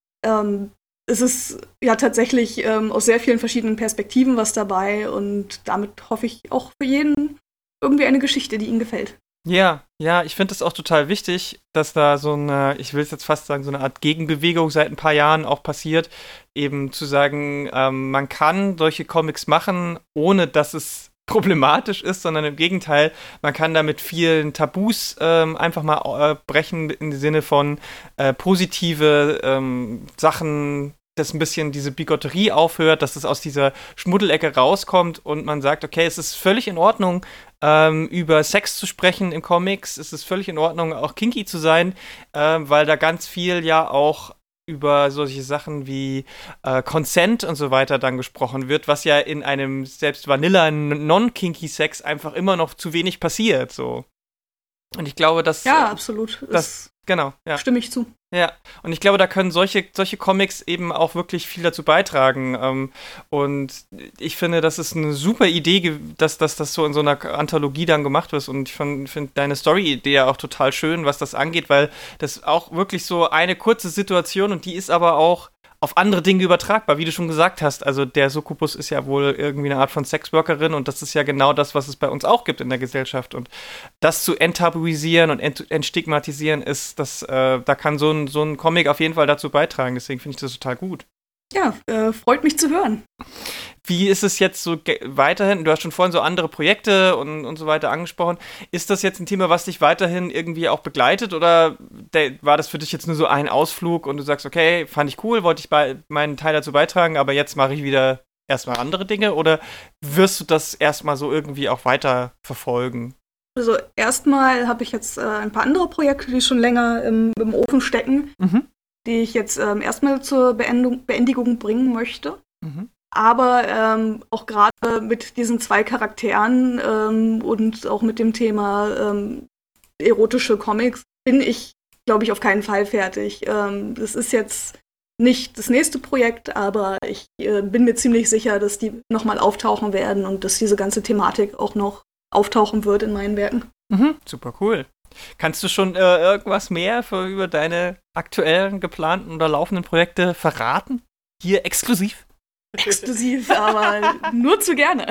Ähm, es ist ja tatsächlich ähm, aus sehr vielen verschiedenen Perspektiven was dabei und damit hoffe ich auch für jeden irgendwie eine Geschichte, die ihm gefällt. Ja, ja, ich finde es auch total wichtig, dass da so eine, ich will es jetzt fast sagen, so eine Art Gegenbewegung seit ein paar Jahren auch passiert, eben zu sagen, ähm, man kann solche Comics machen, ohne dass es problematisch ist, sondern im Gegenteil, man kann damit vielen Tabus ähm, einfach mal äh, brechen, im Sinne von äh, positive ähm, Sachen, dass ein bisschen diese Bigotterie aufhört, dass es aus dieser Schmuddelecke rauskommt und man sagt, okay, es ist völlig in Ordnung, ähm, über Sex zu sprechen im Comics, es ist völlig in Ordnung, auch kinky zu sein, ähm, weil da ganz viel ja auch über solche Sachen wie äh, Consent und so weiter dann gesprochen wird, was ja in einem selbst Vanilla non-kinky Sex einfach immer noch zu wenig passiert, so. Und ich glaube, dass ja, absolut. Das, genau, ja. Stimme ich zu. Ja, und ich glaube, da können solche, solche Comics eben auch wirklich viel dazu beitragen. Ähm, und ich finde, das ist eine super Idee, dass, dass das so in so einer Anthologie dann gemacht wird. Und ich finde deine Story-Idee ja auch total schön, was das angeht, weil das auch wirklich so eine kurze Situation und die ist aber auch auf andere Dinge übertragbar, wie du schon gesagt hast. Also der Succubus ist ja wohl irgendwie eine Art von Sexworkerin und das ist ja genau das, was es bei uns auch gibt in der Gesellschaft. Und das zu enttabuisieren und ent- entstigmatisieren ist, das, äh, da kann so ein, so ein Comic auf jeden Fall dazu beitragen. Deswegen finde ich das total gut. Ja, äh, freut mich zu hören. Wie ist es jetzt so ge- weiterhin? Du hast schon vorhin so andere Projekte und, und so weiter angesprochen. Ist das jetzt ein Thema, was dich weiterhin irgendwie auch begleitet oder de- war das für dich jetzt nur so ein Ausflug und du sagst, okay, fand ich cool, wollte ich bei- meinen Teil dazu beitragen, aber jetzt mache ich wieder erstmal andere Dinge oder wirst du das erstmal so irgendwie auch weiter verfolgen? Also erstmal habe ich jetzt äh, ein paar andere Projekte, die schon länger im, im Ofen stecken, mhm. die ich jetzt ähm, erstmal zur Beendung, Beendigung bringen möchte. Mhm. Aber ähm, auch gerade mit diesen zwei Charakteren ähm, und auch mit dem Thema ähm, erotische Comics bin ich, glaube ich, auf keinen Fall fertig. Ähm, das ist jetzt nicht das nächste Projekt, aber ich äh, bin mir ziemlich sicher, dass die nochmal auftauchen werden und dass diese ganze Thematik auch noch auftauchen wird in meinen Werken. Mhm, super cool. Kannst du schon äh, irgendwas mehr für, über deine aktuellen, geplanten oder laufenden Projekte verraten? Hier exklusiv? Exklusiv, aber nur zu gerne.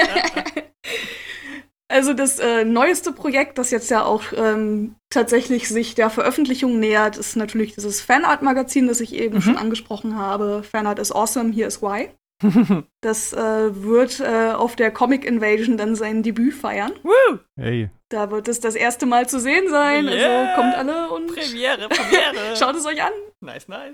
Also das äh, neueste Projekt, das jetzt ja auch ähm, tatsächlich sich der Veröffentlichung nähert, ist natürlich dieses Fanart-Magazin, das ich eben mhm. schon angesprochen habe. Fanart is awesome, here is why. Das äh, wird äh, auf der Comic Invasion dann sein Debüt feiern. Woo! Hey. Da wird es das erste Mal zu sehen sein. Yeah. Also kommt alle und Premiere, Premiere. Schaut es euch an. Nice, nice.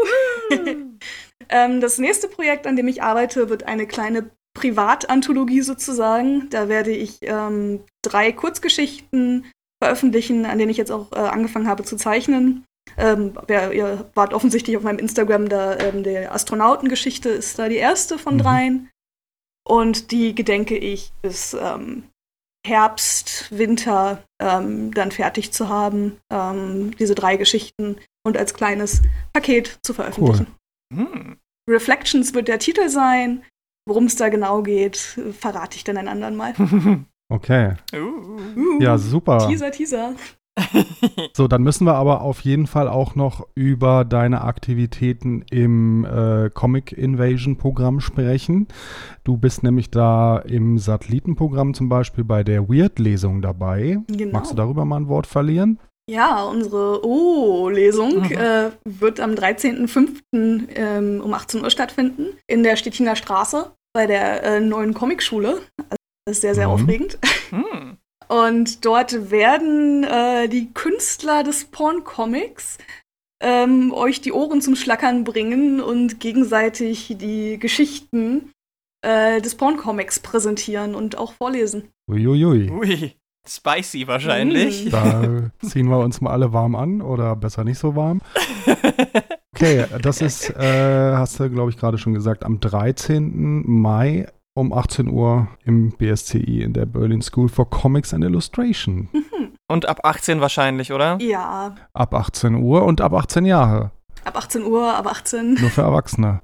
ähm, das nächste Projekt, an dem ich arbeite, wird eine kleine Privatanthologie sozusagen. Da werde ich ähm, drei Kurzgeschichten veröffentlichen, an denen ich jetzt auch äh, angefangen habe zu zeichnen. Ähm, wer, ihr wart offensichtlich auf meinem Instagram, da ähm, der Astronautengeschichte ist da die erste von mhm. dreien. Und die gedenke ich bis ähm, Herbst, Winter ähm, dann fertig zu haben, ähm, diese drei Geschichten und als kleines Paket zu veröffentlichen. Cool. Hm. Reflections wird der Titel sein. Worum es da genau geht, verrate ich dann ein andern Mal. Okay. Uh, ja, super. Teaser, Teaser. So, dann müssen wir aber auf jeden Fall auch noch über deine Aktivitäten im äh, Comic Invasion Programm sprechen. Du bist nämlich da im Satellitenprogramm zum Beispiel bei der Weird-Lesung dabei. Genau. Magst du darüber mal ein Wort verlieren? Ja, unsere O-Lesung mhm. äh, wird am dreizehnten fünften Ähm, um achtzehn Uhr stattfinden in der Stettiner Straße bei der äh, neuen Comicschule. Also, das ist sehr, sehr mhm. aufregend. Mhm. Und dort werden äh, die Künstler des Porn-Comics ähm, euch die Ohren zum Schlackern bringen und gegenseitig die Geschichten äh, des Porn-Comics präsentieren und auch vorlesen. Uiuiui. Ui. Spicy wahrscheinlich. Da ziehen wir uns mal alle warm an oder besser nicht so warm. Okay, das ist, äh, hast du, glaube ich, gerade schon gesagt, am dreizehnten Mai um achtzehn Uhr im B S C I in der Berlin School for Comics and Illustration. Und ab achtzehn wahrscheinlich, oder? Ja. Ab achtzehn Uhr und ab achtzehn Jahre. Ab achtzehn Uhr, ab achtzehn. Nur für Erwachsene.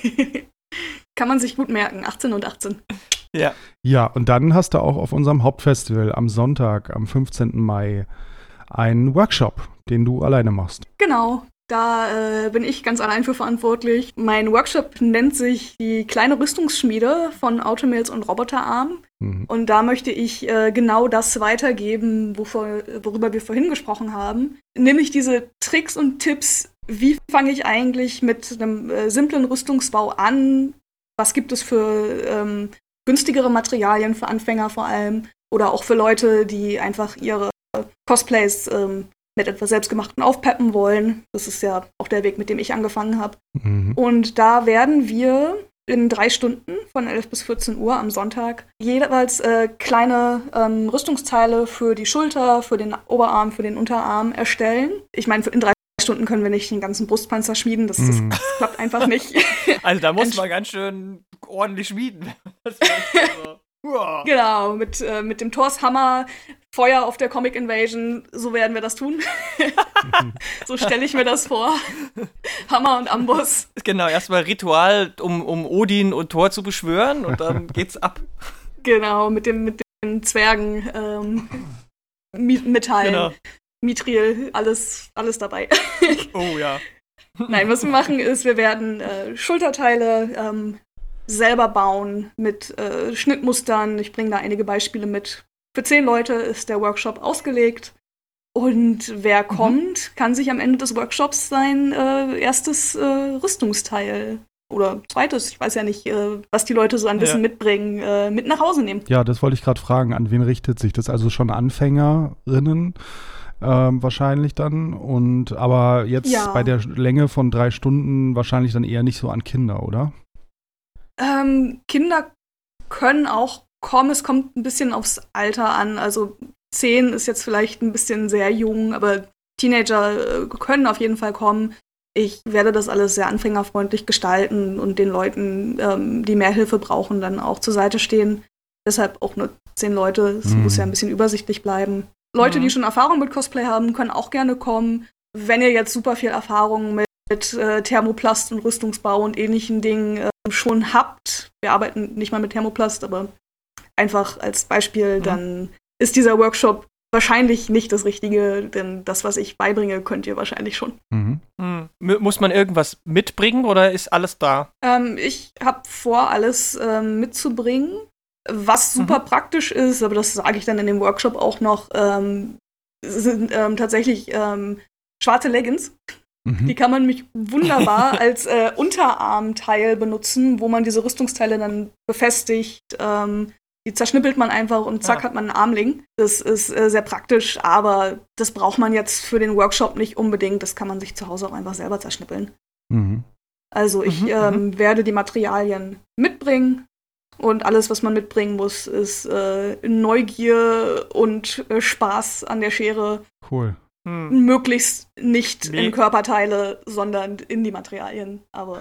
Kann man sich gut merken, achtzehn und achtzehn. Ja. Ja, und dann hast du auch auf unserem Hauptfestival am Sonntag, am fünfzehnten Mai, einen Workshop, den du alleine machst. Genau, da äh, bin ich ganz allein für verantwortlich. Mein Workshop nennt sich die kleine Rüstungsschmiede von Automails und Roboterarm. Mhm. Und da möchte ich äh, genau das weitergeben, wovor, worüber wir vorhin gesprochen haben. Nämlich diese Tricks und Tipps, wie fange ich eigentlich mit einem äh, simplen Rüstungsbau an? Was gibt es für ähm, günstigere Materialien für Anfänger vor allem oder auch für Leute, die einfach ihre Cosplays ähm, mit etwas Selbstgemachten aufpeppen wollen. Das ist ja auch der Weg, mit dem ich angefangen habe. Mhm. Und da werden wir in drei Stunden von elf bis vierzehn Uhr am Sonntag jeweils äh, kleine ähm, Rüstungsteile für die Schulter, für den Oberarm, für den Unterarm erstellen. Ich meine, in drei Stunden können wir nicht den ganzen Brustpanzer schmieden, das, das, das klappt einfach nicht. Also da muss man ganz schön ordentlich schmieden. Das ist so. Uah. Genau, mit, äh, mit dem Thors-Hammer, Feuer auf der Comic Invasion, so werden wir das tun. So stelle ich mir das vor. Hammer und Amboss. Genau, erstmal Ritual, um, um Odin und Thor zu beschwören und dann geht's ab. Genau, mit, dem, mit den Zwergen, ähm, Metallen, genau. Mithril, alles, alles dabei. Oh ja. Nein, was wir machen ist, wir werden äh, Schulterteile ähm, selber bauen mit äh, Schnittmustern. Ich bringe da einige Beispiele mit. Für zehn Leute ist der Workshop ausgelegt. Und wer mhm. kommt, kann sich am Ende des Workshops sein äh, erstes äh, Rüstungsteil oder zweites, ich weiß ja nicht, äh, was die Leute so an Wissen ja. mitbringen, äh, mit nach Hause nehmen. Ja, das wollte ich gerade fragen. An wen richtet sich das? Also schon Anfängerinnen ähm, wahrscheinlich dann. Und aber jetzt ja. bei der Länge von drei Stunden wahrscheinlich dann eher nicht so an Kinder, oder? Ähm, Kinder können auch kommen, es kommt ein bisschen aufs Alter an, also zehn ist jetzt vielleicht ein bisschen sehr jung, aber Teenager äh, können auf jeden Fall kommen. Ich werde das alles sehr anfängerfreundlich gestalten und den Leuten, ähm, die mehr Hilfe brauchen, dann auch zur Seite stehen. Deshalb auch nur zehn Leute. Es mhm. muss ja ein bisschen übersichtlich bleiben. Leute, mhm. die schon Erfahrung mit Cosplay haben, können auch gerne kommen. Wenn ihr jetzt super viel Erfahrung mit, mit äh, Thermoplast und Rüstungsbau und ähnlichen Dingen äh, schon habt, wir arbeiten nicht mal mit Thermoplast, aber einfach als Beispiel, mhm. dann ist dieser Workshop wahrscheinlich nicht das Richtige, denn das, was ich beibringe, könnt ihr wahrscheinlich schon. Mhm. Mhm. Muss man irgendwas mitbringen oder ist alles da? Ähm, ich habe vor, alles ähm, mitzubringen, was super mhm. praktisch ist, aber das sage ich dann in dem Workshop auch noch, ähm, sind ähm, tatsächlich ähm, schwarze Leggings. Mhm. Die kann man nämlich wunderbar als äh, Unterarmteil benutzen, wo man diese Rüstungsteile dann befestigt. Ähm, die zerschnippelt man einfach und zack, ja. hat man einen Armling. Das ist äh, sehr praktisch, aber das braucht man jetzt für den Workshop nicht unbedingt. Das kann man sich zu Hause auch einfach selber zerschnippeln. Mhm. Also ich mhm, ähm, werde die Materialien mitbringen und alles, was man mitbringen muss, ist äh, Neugier und äh, Spaß an der Schere. Cool. Hm. Möglichst nicht nee. in Körperteile, sondern in die Materialien. Aber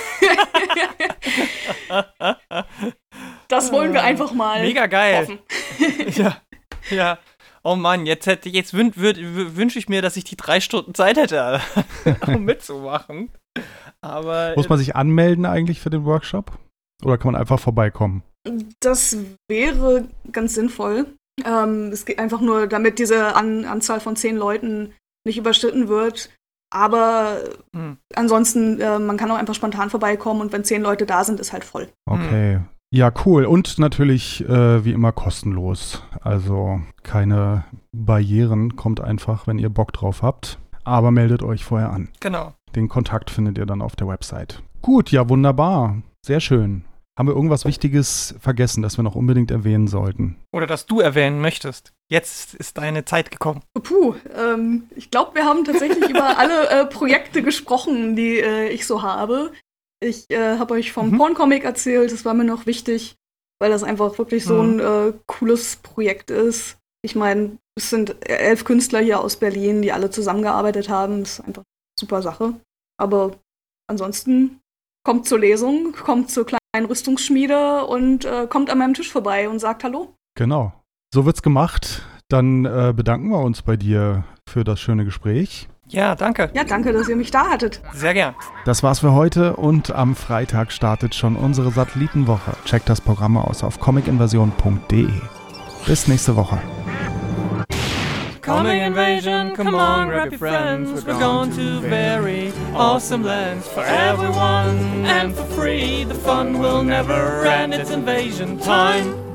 das wollen wir einfach mal Mega geil. hoffen. ja, ja. Oh Mann, jetzt, hätte, jetzt wün, wünsche ich mir, dass ich die drei Stunden Zeit hätte, um mitzumachen. Aber muss man sich anmelden eigentlich für den Workshop? Oder kann man einfach vorbeikommen? Das wäre ganz sinnvoll. Ähm, es geht einfach nur, damit diese An- Anzahl von zehn Leuten nicht überschritten wird. Aber hm. ansonsten, äh, man kann auch einfach spontan vorbeikommen und wenn zehn Leute da sind, ist halt voll. Okay. Hm. Ja, cool. Und natürlich, äh, wie immer, kostenlos. Also keine Barrieren. Kommt einfach, wenn ihr Bock drauf habt. Aber meldet euch vorher an. Genau. Den Kontakt findet ihr dann auf der Website. Gut, ja, wunderbar. Sehr schön. Haben wir irgendwas Wichtiges vergessen, das wir noch unbedingt erwähnen sollten? Oder das du erwähnen möchtest? Jetzt ist deine Zeit gekommen. Puh, ähm, ich glaube, wir haben tatsächlich über alle äh, Projekte gesprochen, die äh, ich so habe. Ich äh, habe euch vom mhm. Porn-Comic erzählt, das war mir noch wichtig, weil das einfach wirklich so ein äh, cooles Projekt ist. Ich meine, es sind elf Künstler hier aus Berlin, die alle zusammengearbeitet haben. Das ist einfach eine super Sache. Aber ansonsten kommt zur Lesung, kommt zur kleinen Rüstungsschmiede und äh, kommt an meinem Tisch vorbei und sagt Hallo. Genau. So wird's gemacht. Dann äh, bedanken wir uns bei dir für das schöne Gespräch. Ja, danke. Ja, danke, dass ihr mich da hattet. Sehr gern. Das war's für heute und am Freitag startet schon unsere Satellitenwoche. Checkt das Programm aus auf comic invasion punkt de. Bis nächste Woche. Comic Invasion, come on, grab your friends. We're going to very awesome lands for everyone and for free. The fun will never end. It's invasion time.